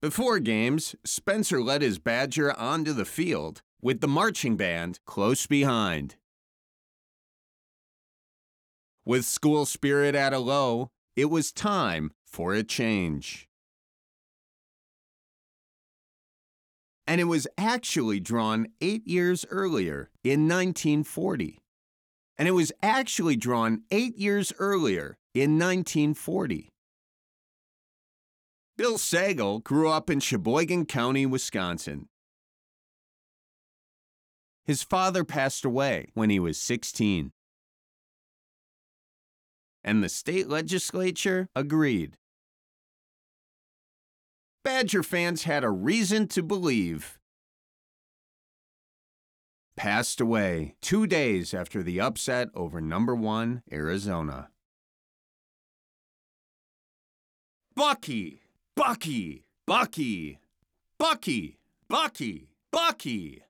Before games, Spencer led his Badger onto the field with the marching band close behind. With school spirit at a low, it was time for a change. And it was actually drawn 8 years earlier, in 1940. And it was actually drawn 8 years earlier, in 1940. Bill Sagal grew up in Sheboygan County, Wisconsin. His father passed away when he was 16. And the state legislature agreed. Badger fans had a reason to believe. Passed away 2 days after the upset over number 1 Arizona. Bucky! Bucky! Bucky! Bucky! Bucky! Bucky!